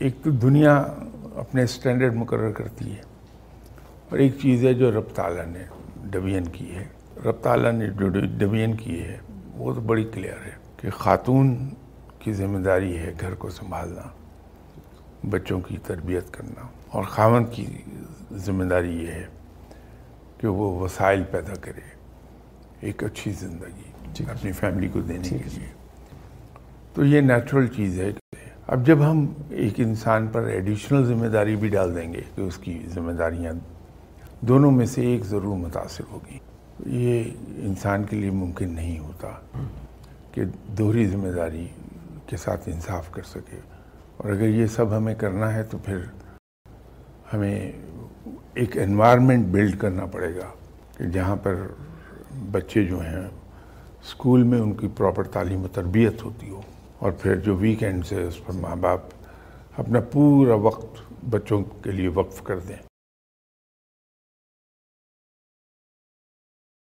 ایک تو دنیا اپنے سٹینڈرڈ مقرر کرتی ہے، اور ایک چیز ہے جو رب تعالیٰ نے ڈویژن کی ہے. رب تعالیٰ نے جو ڈویژن کی ہے وہ تو بڑی کلیئر ہے کہ خاتون کی ذمہ داری ہے گھر کو سنبھالنا، بچوں کی تربیت کرنا، اور خاوند کی ذمہ داری یہ ہے کہ وہ وسائل پیدا کرے ایک اچھی زندگی اپنی فیملی کو دینے کے لیے. تو یہ نیچرل چیز ہے. اب جب ہم ایک انسان پر ایڈیشنل ذمہ داری بھی ڈال دیں گے کہ اس کی ذمہ داریاں دونوں میں سے ایک ضرور متاثر ہوگی، یہ انسان کے لیے ممکن نہیں ہوتا کہ دوہری ذمہ داری کے ساتھ انصاف کر سکے. اور اگر یہ سب ہمیں کرنا ہے تو پھر ہمیں ایک انوائرمنٹ بلڈ کرنا پڑے گا کہ جہاں پر بچے جو ہیں اسکول میں ان کی پراپر تعلیم و تربیت ہوتی ہو، اور پھر جو ویکینڈز ہے اس پر ماں باپ اپنا پورا وقت بچوں کے لیے وقف کر دیں.